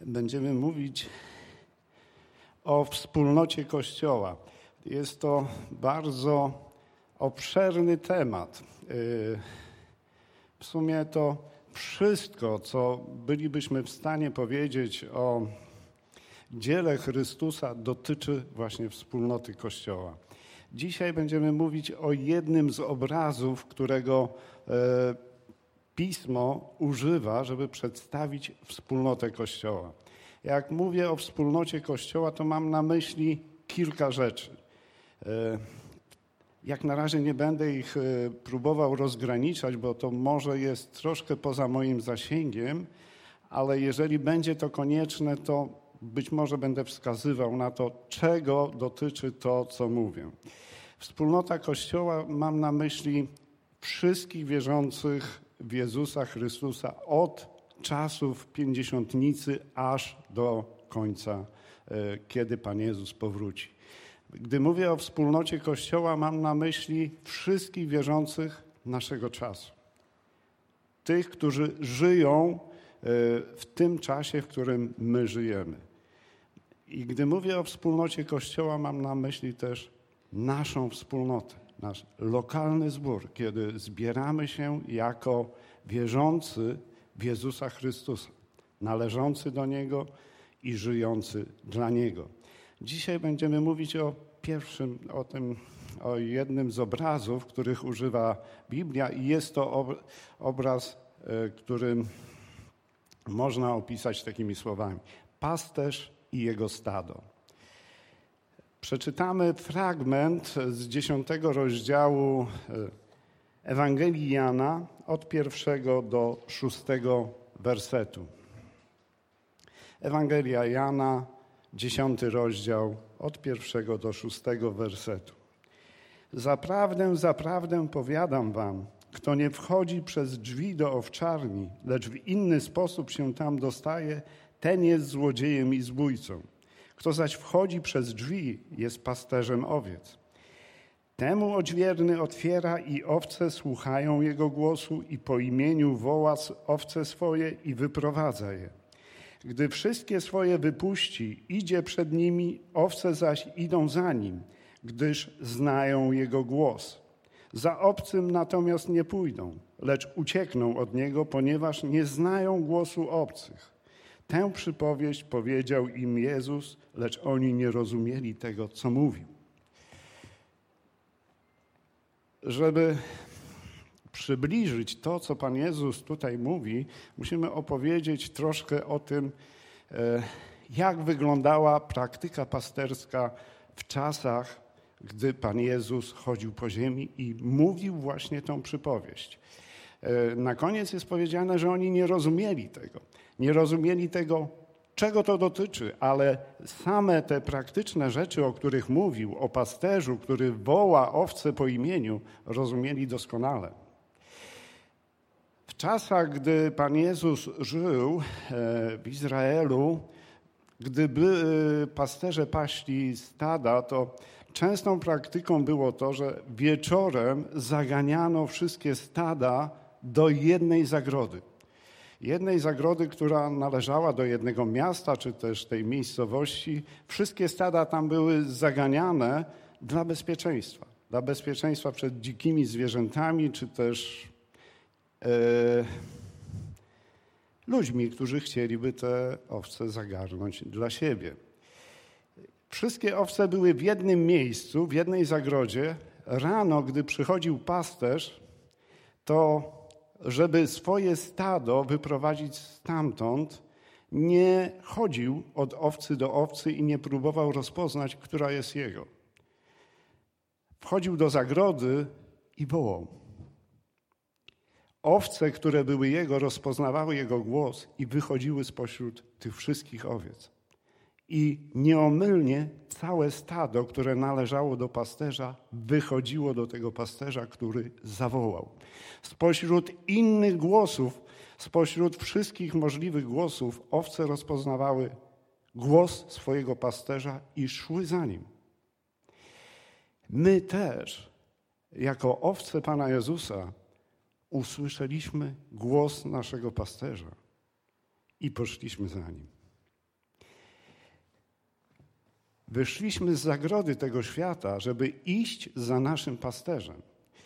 Będziemy mówić o wspólnocie Kościoła. Jest to bardzo obszerny temat. W sumie to wszystko, co bylibyśmy w stanie powiedzieć o dziele Chrystusa, dotyczy właśnie wspólnoty Kościoła. Dzisiaj będziemy mówić o jednym z obrazów, którego Pismo używa, żeby przedstawić wspólnotę Kościoła. Jak mówię o wspólnocie Kościoła, to mam na myśli kilka rzeczy. Jak na razie nie będę ich próbował rozgraniczać, bo to może jest troszkę poza moim zasięgiem, ale jeżeli będzie to konieczne, to być może będę wskazywał na to, czego dotyczy to, co mówię. Wspólnota Kościoła, mam na myśli wszystkich wierzących w Jezusa Chrystusa od czasów pięćdziesiątnicy aż do końca, kiedy Pan Jezus powróci. Gdy mówię o wspólnocie Kościoła, mam na myśli wszystkich wierzących naszego czasu. Tych, którzy żyją w tym czasie, w którym my żyjemy. I gdy mówię o wspólnocie Kościoła, mam na myśli też naszą wspólnotę, nasz lokalny zbór, kiedy zbieramy się jako wierzący w Jezusa Chrystusa, należący do Niego i żyjący dla Niego. Dzisiaj będziemy mówić o jednym z obrazów, których używa Biblia, i jest to obraz, który można opisać takimi słowami: pasterz i jego stado. Przeczytamy fragment z 10 rozdziału Ewangelii Jana od 1 do 6 wersetu. Ewangelia Jana, 10 rozdział, od 1 do 6 wersetu. Zaprawdę, zaprawdę powiadam wam, kto nie wchodzi przez drzwi do owczarni, lecz w inny sposób się tam dostaje, ten jest złodziejem i zbójcą. Kto zaś wchodzi przez drzwi, jest pasterzem owiec. Temu odźwierny otwiera i owce słuchają jego głosu i po imieniu woła owce swoje i wyprowadza je. Gdy wszystkie swoje wypuści, idzie przed nimi, owce zaś idą za nim, gdyż znają jego głos. Za obcym natomiast nie pójdą, lecz uciekną od niego, ponieważ nie znają głosu obcych. Tę przypowieść powiedział im Jezus, lecz oni nie rozumieli tego, co mówił. Żeby przybliżyć to, co Pan Jezus tutaj mówi, musimy opowiedzieć troszkę o tym, jak wyglądała praktyka pasterska w czasach, gdy Pan Jezus chodził po ziemi i mówił właśnie tą przypowieść. Na koniec jest powiedziane, że oni nie rozumieli tego. Nie rozumieli tego, czego to dotyczy, ale same te praktyczne rzeczy, o których mówił, o pasterzu, który woła owce po imieniu, rozumieli doskonale. W czasach, gdy Pan Jezus żył w Izraelu, gdy pasterze paśli stada, to częstą praktyką było to, że wieczorem zaganiano wszystkie stada do jednej zagrody. Jednej zagrody, która należała do jednego miasta, czy też tej miejscowości. Wszystkie stada tam były zaganiane dla bezpieczeństwa. Dla bezpieczeństwa przed dzikimi zwierzętami, czy też ludźmi, którzy chcieliby te owce zagarnąć dla siebie. Wszystkie owce były w jednym miejscu, w jednej zagrodzie. Rano, gdy przychodził pasterz, to żeby swoje stado wyprowadzić stamtąd, nie chodził od owcy do owcy i nie próbował rozpoznać, która jest jego. Wchodził do zagrody i wołał. Owce, które były jego, rozpoznawały jego głos i wychodziły spośród tych wszystkich owiec. I nieomylnie całe stado, które należało do pasterza, wychodziło do tego pasterza, który zawołał. Spośród innych głosów, spośród wszystkich możliwych głosów, owce rozpoznawały głos swojego pasterza i szły za nim. My też, jako owce Pana Jezusa, usłyszeliśmy głos naszego pasterza i poszliśmy za nim. Wyszliśmy z zagrody tego świata, żeby iść za naszym pasterzem.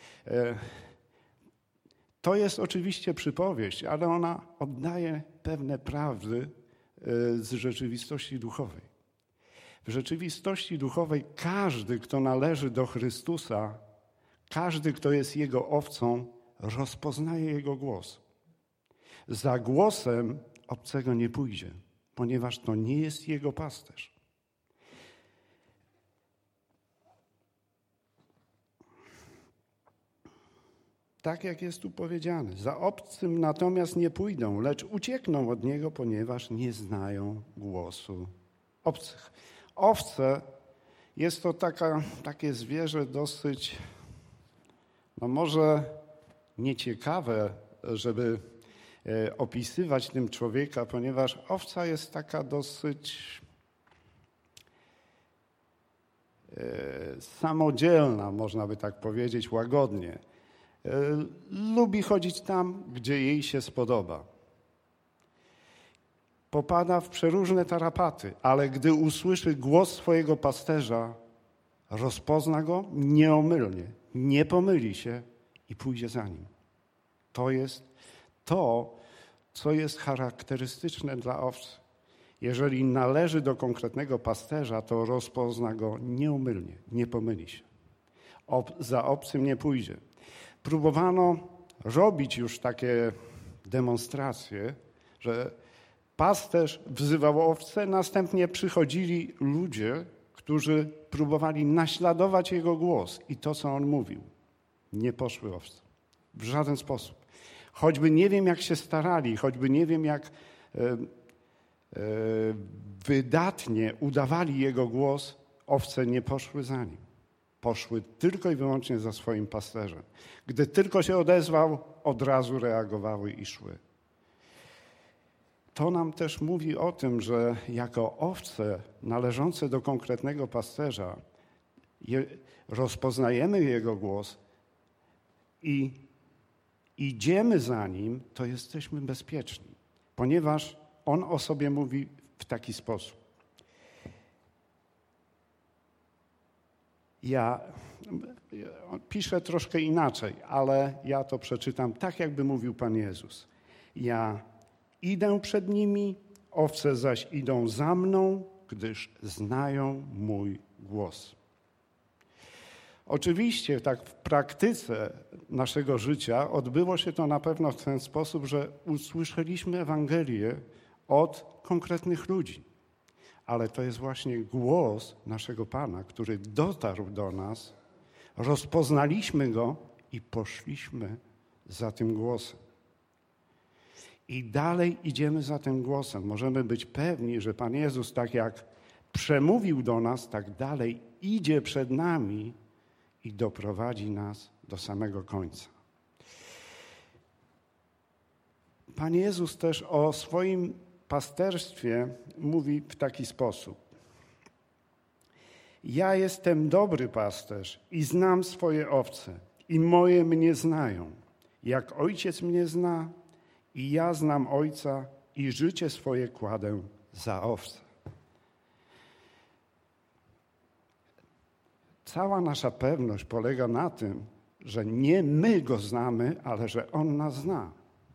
To jest oczywiście przypowieść, ale ona oddaje pewne prawdy z rzeczywistości duchowej. W rzeczywistości duchowej każdy, kto należy do Chrystusa, każdy, kto jest Jego owcą, rozpoznaje Jego głos. Za głosem obcego nie pójdzie, ponieważ to nie jest Jego pasterz. Tak jak jest tu powiedziane, za obcym natomiast nie pójdą, lecz uciekną od Niego, ponieważ nie znają głosu obcych. Owce jest to takie zwierzę dosyć, może nieciekawe, żeby opisywać tym człowieka, ponieważ owca jest taka dosyć samodzielna, można by tak powiedzieć, łagodnie. Lubi chodzić tam, gdzie jej się spodoba. Popada w przeróżne tarapaty, ale gdy usłyszy głos swojego pasterza, rozpozna go nieomylnie, nie pomyli się i pójdzie za nim. To jest to, co jest charakterystyczne dla owcy. Jeżeli należy do konkretnego pasterza, to rozpozna go nieomylnie, nie pomyli się. Za obcym nie pójdzie. Próbowano robić już takie demonstracje, że pasterz wzywał owce, następnie przychodzili ludzie, którzy próbowali naśladować jego głos i to, co on mówił. Nie poszły owce. W żaden sposób. Choćby nie wiem, jak się starali, choćby nie wiem, jak wydatnie udawali jego głos, owce nie poszły za nim. Poszły tylko i wyłącznie za swoim pasterzem. Gdy tylko się odezwał, od razu reagowały i szły. To nam też mówi o tym, że jako owce należące do konkretnego pasterza rozpoznajemy jego głos i idziemy za nim, to jesteśmy bezpieczni, ponieważ on o sobie mówi w taki sposób. Ja piszę troszkę inaczej, ale ja to przeczytam tak, jakby mówił Pan Jezus. Ja idę przed nimi, owce zaś idą za mną, gdyż znają mój głos. Oczywiście tak w praktyce naszego życia odbyło się to na pewno w ten sposób, że usłyszeliśmy Ewangelię od konkretnych ludzi. Ale to jest właśnie głos naszego Pana, który dotarł do nas, rozpoznaliśmy Go i poszliśmy za tym głosem. I dalej idziemy za tym głosem. Możemy być pewni, że Pan Jezus, tak jak przemówił do nas, tak dalej idzie przed nami i doprowadzi nas do samego końca. Pan Jezus też o swoim pasterstwie mówi w taki sposób. Ja jestem dobry pasterz i znam swoje owce i moje mnie znają. Jak ojciec mnie zna i ja znam ojca i życie swoje kładę za owce. Cała nasza pewność polega na tym, że nie my Go znamy, ale że On nas zna.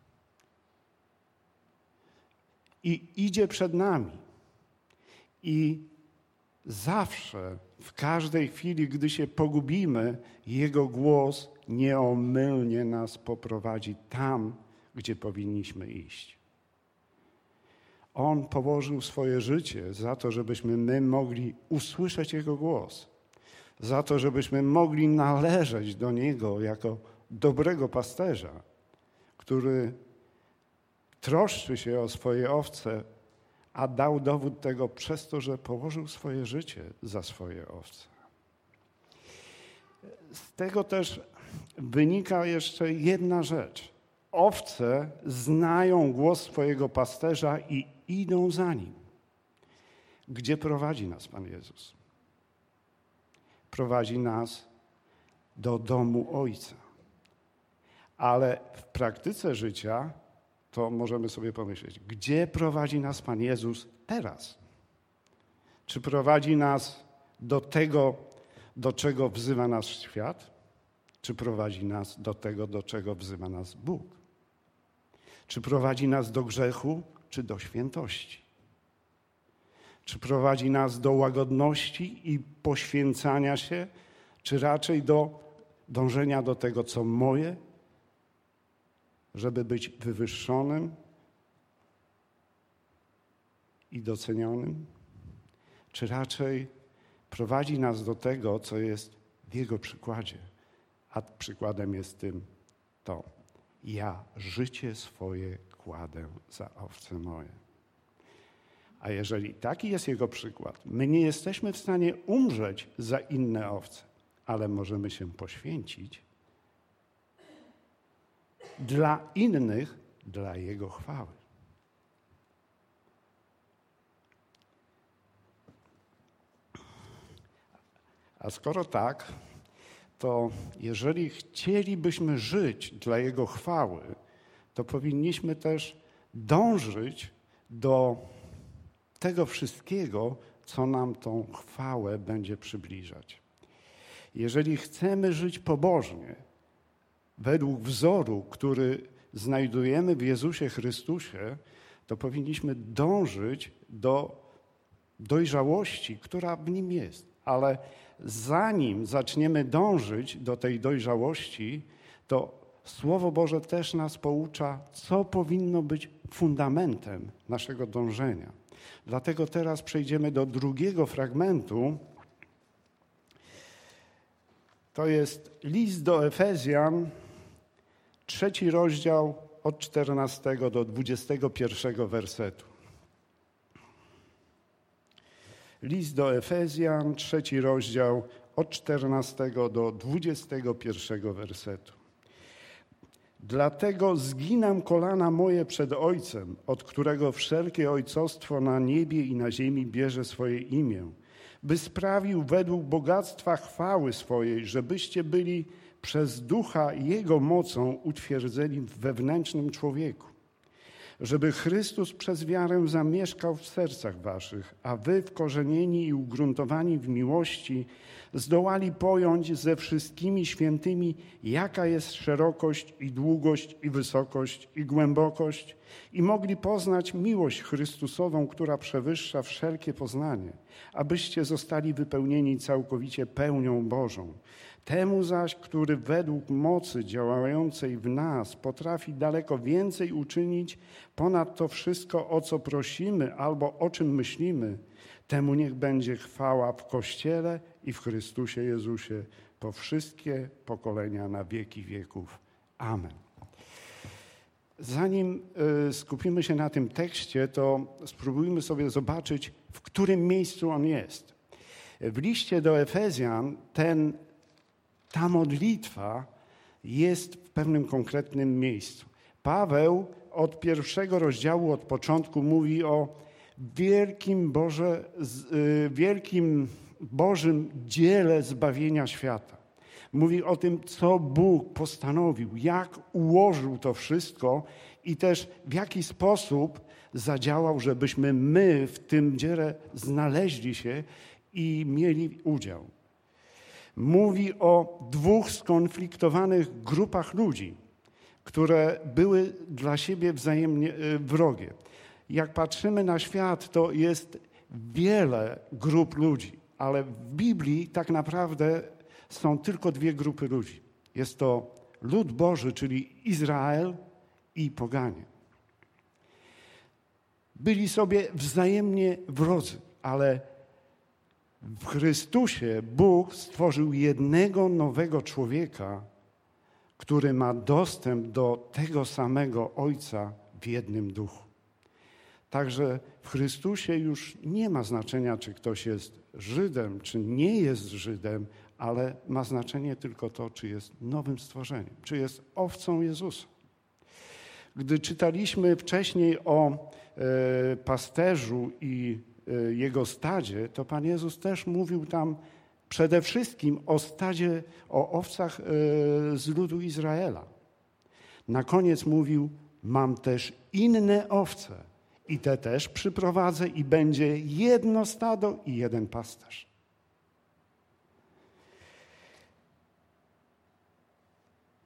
I idzie przed nami. I zawsze, w każdej chwili, gdy się pogubimy, Jego głos nieomylnie nas poprowadzi tam, gdzie powinniśmy iść. On położył swoje życie za to, żebyśmy my mogli usłyszeć Jego głos. Za to, żebyśmy mogli należeć do Niego jako dobrego pasterza, który troszczy się o swoje owce, a dał dowód tego przez to, że położył swoje życie za swoje owce. Z tego też wynika jeszcze jedna rzecz. Owce znają głos swojego pasterza i idą za nim. Gdzie prowadzi nas Pan Jezus? Prowadzi nas do domu Ojca. Ale w praktyce życia to możemy sobie pomyśleć, gdzie prowadzi nas Pan Jezus teraz? Czy prowadzi nas do tego, do czego wzywa nas świat? Czy prowadzi nas do tego, do czego wzywa nas Bóg? Czy prowadzi nas do grzechu, czy do świętości? Czy prowadzi nas do łagodności i poświęcania się, czy raczej do dążenia do tego, co moje, żeby być wywyższonym i docenionym? Czy raczej prowadzi nas do tego, co jest w Jego przykładzie? A przykładem jest to: ja życie swoje kładę za owce moje. A jeżeli taki jest Jego przykład, my nie jesteśmy w stanie umrzeć za inne owce, ale możemy się poświęcić dla innych, dla Jego chwały. A skoro tak, to jeżeli chcielibyśmy żyć dla Jego chwały, to powinniśmy też dążyć do tego wszystkiego, co nam tą chwałę będzie przybliżać. Jeżeli chcemy żyć pobożnie, według wzoru, który znajdujemy w Jezusie Chrystusie, to powinniśmy dążyć do dojrzałości, która w Nim jest. Ale zanim zaczniemy dążyć do tej dojrzałości, to Słowo Boże też nas poucza, co powinno być fundamentem naszego dążenia. Dlatego teraz przejdziemy do drugiego fragmentu. To jest list do Efezjan, 3 rozdział od 14 do 21 wersetu. List do Efezjan, 3 rozdział od 14 do 21 wersetu. Dlatego zginam kolana moje przed Ojcem, od którego wszelkie ojcostwo na niebie i na ziemi bierze swoje imię, by sprawił według bogactwa chwały swojej, żebyście byli przez Ducha Jego mocą utwierdzeni w wewnętrznym człowieku. Żeby Chrystus przez wiarę zamieszkał w sercach waszych, a wy wkorzenieni i ugruntowani w miłości zdołali pojąć ze wszystkimi świętymi, jaka jest szerokość i długość i wysokość i głębokość, i mogli poznać miłość Chrystusową, która przewyższa wszelkie poznanie, abyście zostali wypełnieni całkowicie pełnią Bożą. Temu zaś, który według mocy działającej w nas potrafi daleko więcej uczynić ponad to wszystko, o co prosimy albo o czym myślimy, temu niech będzie chwała w Kościele i w Chrystusie Jezusie po wszystkie pokolenia na wieki wieków. Amen. Zanim skupimy się na tym tekście, to spróbujmy sobie zobaczyć, w którym miejscu on jest. W liście do Efezjan ta modlitwa jest w pewnym konkretnym miejscu. Paweł od 1 rozdziału, od początku mówi o wielkim Bożym dziele zbawienia świata. Mówi o tym, co Bóg postanowił, jak ułożył to wszystko i też w jaki sposób zadziałał, żebyśmy my w tym dziele znaleźli się i mieli udział. Mówi o 2 skonfliktowanych grupach ludzi, które były dla siebie wzajemnie wrogie. Jak patrzymy na świat, to jest wiele grup ludzi, ale w Biblii tak naprawdę są tylko 2 grupy ludzi. Jest to lud Boży, czyli Izrael, i poganie. Byli sobie wzajemnie wrodzy, ale w Chrystusie Bóg stworzył jednego nowego człowieka, który ma dostęp do tego samego Ojca w jednym duchu. Także w Chrystusie już nie ma znaczenia, czy ktoś jest Żydem, czy nie jest Żydem, ale ma znaczenie tylko to, czy jest nowym stworzeniem, czy jest owcą Jezusa. Gdy czytaliśmy wcześniej o pasterzu i jego stadzie, to Pan Jezus też mówił tam przede wszystkim o stadzie, o owcach z ludu Izraela. Na koniec mówił: mam też inne owce i te też przyprowadzę i będzie jedno stado i jeden pasterz.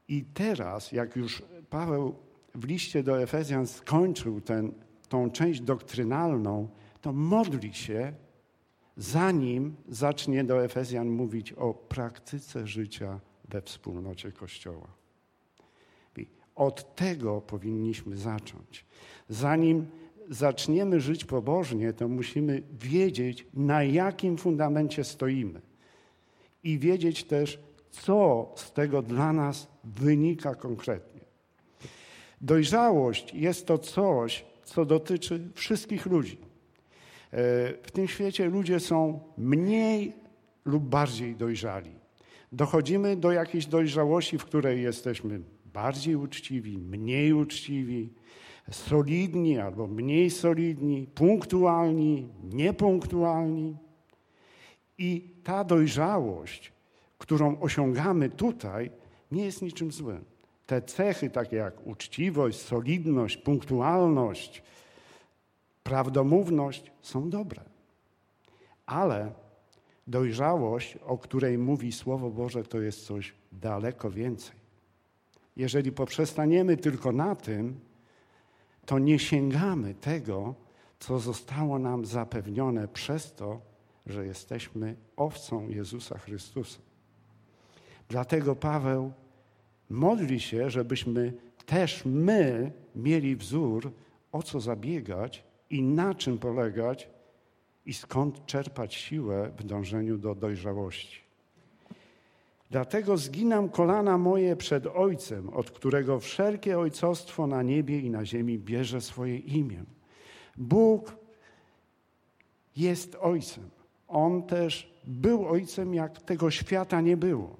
I teraz, jak już Paweł w liście do Efezjan skończył tą część doktrynalną, to modli się, zanim zacznie do Efezjan mówić o praktyce życia we wspólnocie Kościoła. I od tego powinniśmy zacząć. Zanim zaczniemy żyć pobożnie, to musimy wiedzieć, na jakim fundamencie stoimy. I wiedzieć też, co z tego dla nas wynika konkretnie. Dojrzałość jest to coś, co dotyczy wszystkich ludzi. W tym świecie ludzie są mniej lub bardziej dojrzali. Dochodzimy do jakiejś dojrzałości, w której jesteśmy bardziej uczciwi, mniej uczciwi, solidni albo mniej solidni, punktualni, niepunktualni. I ta dojrzałość, którą osiągamy tutaj, nie jest niczym złym. Te cechy, takie jak uczciwość, solidność, punktualność, prawdomówność, są dobre. Ale dojrzałość, o której mówi Słowo Boże, to jest coś daleko więcej. Jeżeli poprzestaniemy tylko na tym, to nie sięgamy tego, co zostało nam zapewnione przez to, że jesteśmy owcą Jezusa Chrystusa. Dlatego Paweł modli się, żebyśmy też my mieli wzór, o co zabiegać i na czym polegać i skąd czerpać siłę w dążeniu do dojrzałości. Dlatego zginam kolana moje przed Ojcem, od którego wszelkie ojcostwo na niebie i na ziemi bierze swoje imię. Bóg jest Ojcem. On też był Ojcem, jak tego świata nie było.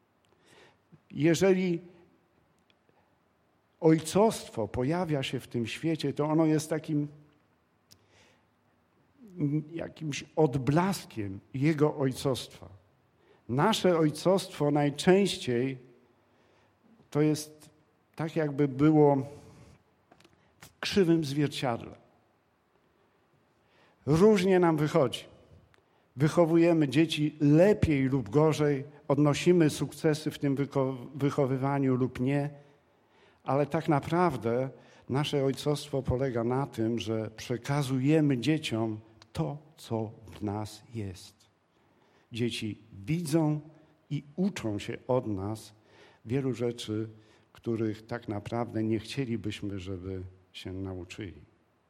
Jeżeli ojcostwo pojawia się w tym świecie, to ono jest takim jakimś odblaskiem Jego ojcostwa. Nasze ojcostwo najczęściej to jest tak, jakby było w krzywym zwierciadle. Różnie nam wychodzi. Wychowujemy dzieci lepiej lub gorzej, odnosimy sukcesy w tym wychowywaniu lub nie, ale tak naprawdę nasze ojcostwo polega na tym, że przekazujemy dzieciom to, co w nas jest. Dzieci widzą i uczą się od nas wielu rzeczy, których tak naprawdę nie chcielibyśmy, żeby się nauczyli.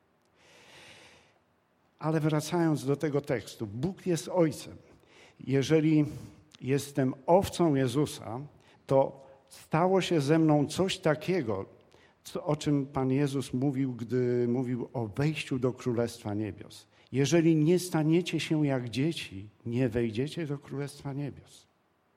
Ale wracając do tego tekstu, Bóg jest Ojcem. Jeżeli jestem owcą Jezusa, to stało się ze mną coś takiego, o czym Pan Jezus mówił, gdy mówił o wejściu do Królestwa Niebios. Jeżeli nie staniecie się jak dzieci, nie wejdziecie do Królestwa Niebios.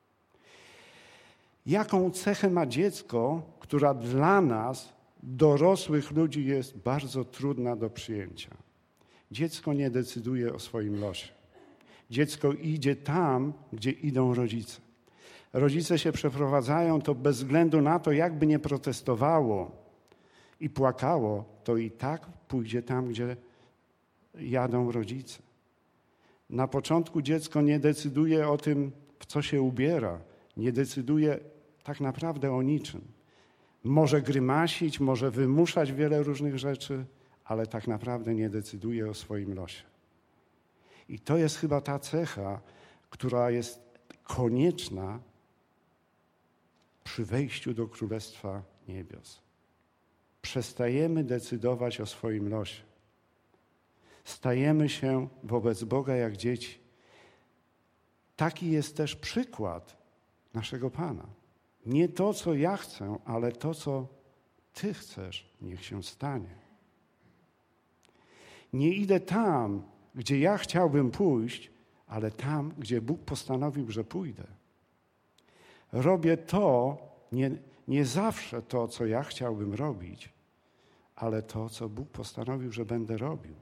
Jaką cechę ma dziecko, która dla nas, dorosłych ludzi, jest bardzo trudna do przyjęcia? Dziecko nie decyduje o swoim losie. Dziecko idzie tam, gdzie idą rodzice. Rodzice się przeprowadzają, to bez względu na to, jakby nie protestowało i płakało, to i tak pójdzie tam, gdzie jadą rodzice. Na początku dziecko nie decyduje o tym, w co się ubiera. Nie decyduje tak naprawdę o niczym. Może grymasić, może wymuszać wiele różnych rzeczy, ale tak naprawdę nie decyduje o swoim losie. I to jest chyba ta cecha, która jest konieczna przy wejściu do Królestwa Niebios. Przestajemy decydować o swoim losie. Stajemy się wobec Boga jak dzieci. Taki jest też przykład naszego Pana. Nie to, co ja chcę, ale to, co Ty chcesz, niech się stanie. Nie idę tam, gdzie ja chciałbym pójść, ale tam, gdzie Bóg postanowił, że pójdę. Robię to, nie zawsze to, co ja chciałbym robić, ale to, co Bóg postanowił, że będę robił.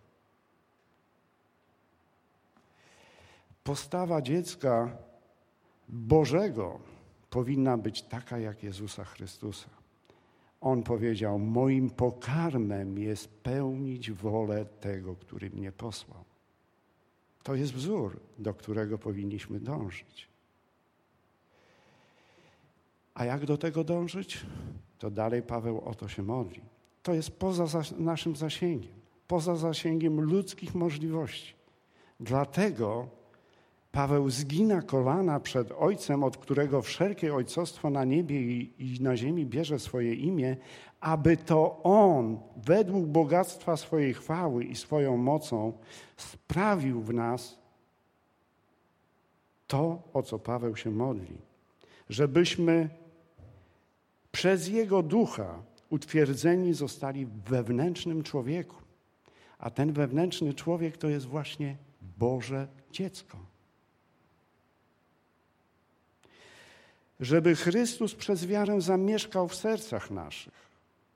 Postawa dziecka Bożego powinna być taka jak Jezusa Chrystusa. On powiedział, moim pokarmem jest pełnić wolę tego, który mnie posłał. To jest wzór, do którego powinniśmy dążyć. A jak do tego dążyć? To dalej Paweł o to się modli. To jest poza naszym zasięgiem, poza zasięgiem ludzkich możliwości. Dlatego Paweł zgina kolana przed Ojcem, od którego wszelkie ojcostwo na niebie i na ziemi bierze swoje imię, aby to On według bogactwa swojej chwały i swoją mocą sprawił w nas to, o co Paweł się modli. Żebyśmy przez Jego Ducha utwierdzeni zostali w wewnętrznym człowieku. A ten wewnętrzny człowiek to jest właśnie Boże dziecko. Żeby Chrystus przez wiarę zamieszkał w sercach naszych.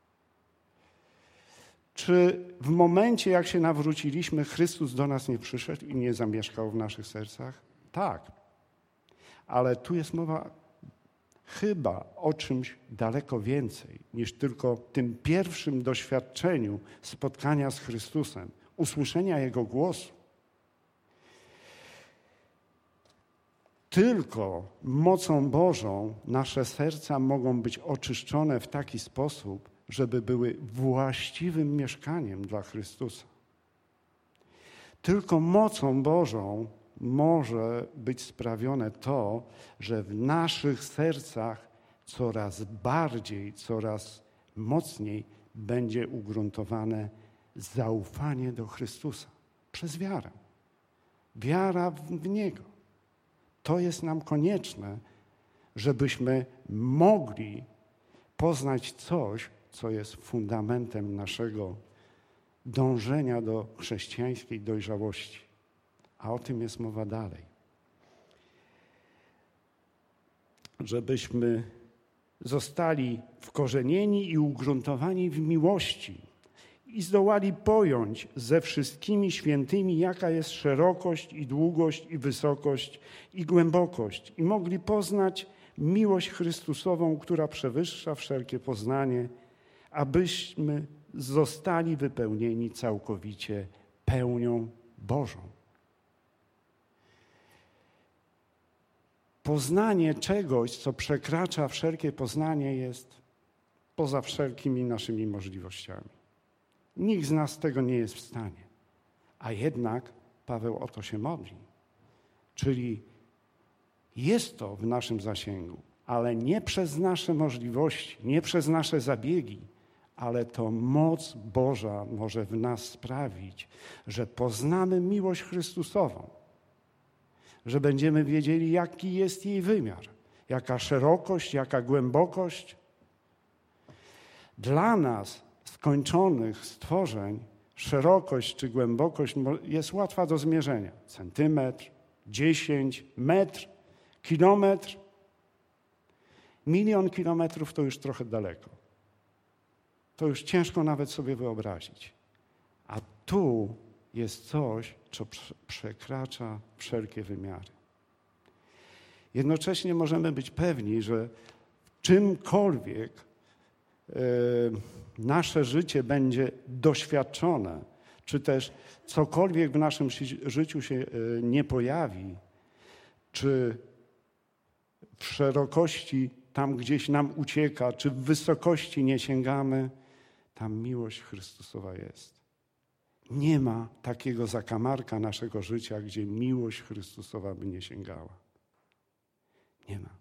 Czy w momencie, jak się nawróciliśmy, Chrystus do nas nie przyszedł i nie zamieszkał w naszych sercach? Tak. Ale tu jest mowa chyba o czymś daleko więcej niż tylko tym pierwszym doświadczeniu spotkania z Chrystusem, usłyszenia Jego głosu. Tylko mocą Bożą nasze serca mogą być oczyszczone w taki sposób, żeby były właściwym mieszkaniem dla Chrystusa. Tylko mocą Bożą może być sprawione to, że w naszych sercach coraz bardziej, coraz mocniej będzie ugruntowane zaufanie do Chrystusa przez wiarę. Wiara w Niego. To jest nam konieczne, żebyśmy mogli poznać coś, co jest fundamentem naszego dążenia do chrześcijańskiej dojrzałości. A o tym jest mowa dalej. Żebyśmy zostali wkorzenieni i ugruntowani w miłości i zdołali pojąć ze wszystkimi świętymi, jaka jest szerokość i długość i wysokość i głębokość i mogli poznać miłość Chrystusową, która przewyższa wszelkie poznanie, abyśmy zostali wypełnieni całkowicie pełnią Bożą. Poznanie czegoś, co przekracza wszelkie poznanie, jest poza wszelkimi naszymi możliwościami. Nikt z nas tego nie jest w stanie. A jednak Paweł o to się modli. Czyli jest to w naszym zasięgu, ale nie przez nasze możliwości, nie przez nasze zabiegi, ale to moc Boża może w nas sprawić, że poznamy miłość Chrystusową, że będziemy wiedzieli, jaki jest jej wymiar, jaka szerokość, jaka głębokość. Dla nas, skończonych stworzeń, szerokość czy głębokość jest łatwa do zmierzenia. Centymetr, 10, metr, kilometr. 1 000 000 kilometrów to już trochę daleko. To już ciężko nawet sobie wyobrazić. A tu jest coś, co przekracza wszelkie wymiary. Jednocześnie możemy być pewni, że czymkolwiek nasze życie będzie doświadczone, czy też cokolwiek w naszym życiu się nie pojawi, czy w szerokości tam gdzieś nam ucieka, czy w wysokości nie sięgamy, tam miłość Chrystusowa jest. Nie ma takiego zakamarka naszego życia, gdzie miłość Chrystusowa by nie sięgała. Nie ma.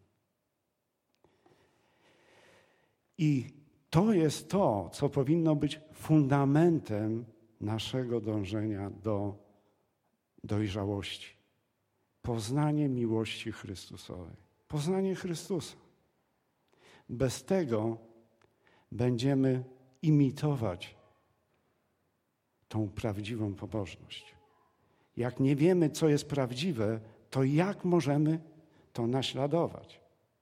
I to jest to, co powinno być fundamentem naszego dążenia do dojrzałości. Poznanie miłości Chrystusowej. Poznanie Chrystusa. Bez tego będziemy imitować tą prawdziwą pobożność. Jak nie wiemy, co jest prawdziwe, to jak możemy to naśladować?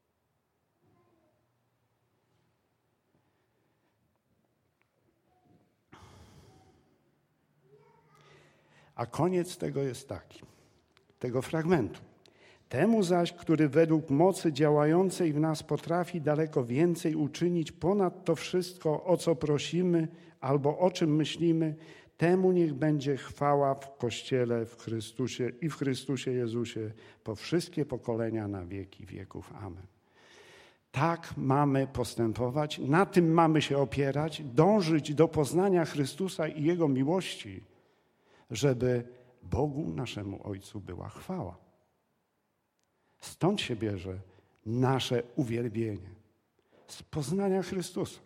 A koniec tego jest taki, tego fragmentu. Temu zaś, który według mocy działającej w nas potrafi daleko więcej uczynić ponad to wszystko, o co prosimy albo o czym myślimy, temu niech będzie chwała w Kościele, w Chrystusie i w Chrystusie Jezusie po wszystkie pokolenia na wieki wieków. Amen. Tak mamy postępować, na tym mamy się opierać, dążyć do poznania Chrystusa i Jego miłości, żeby Bogu, naszemu Ojcu, była chwała. Stąd się bierze nasze uwielbienie, z poznania Chrystusa.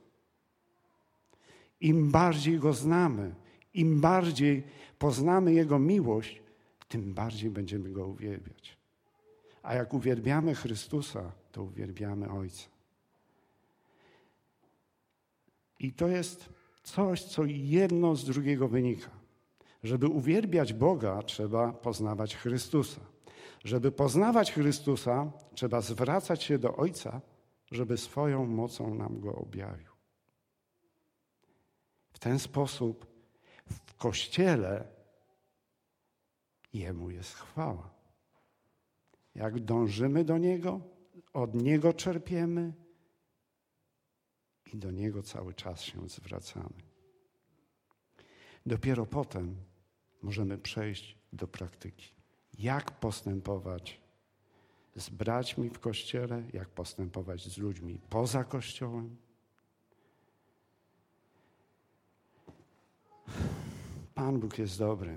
Im bardziej Go znamy, im bardziej poznamy Jego miłość, tym bardziej będziemy Go uwielbiać. A jak uwielbiamy Chrystusa, to uwielbiamy Ojca. I to jest coś, co jedno z drugiego wynika. Żeby uwielbiać Boga, trzeba poznawać Chrystusa. Żeby poznawać Chrystusa, trzeba zwracać się do Ojca, żeby swoją mocą nam Go objawił. W ten sposób w Kościele Jemu jest chwała. Jak dążymy do Niego, od Niego czerpiemy i do Niego cały czas się zwracamy. Dopiero potem możemy przejść do praktyki. Jak postępować z braćmi w Kościele, jak postępować z ludźmi poza Kościołem. Pan Bóg jest dobry.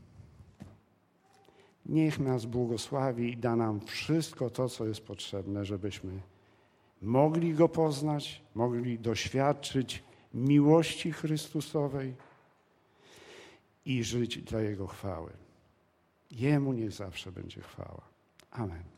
Niech nas błogosławi i da nam wszystko to, co jest potrzebne, żebyśmy mogli Go poznać, mogli doświadczyć miłości Chrystusowej i żyć dla Jego chwały. Jemu niech zawsze będzie chwała. Amen.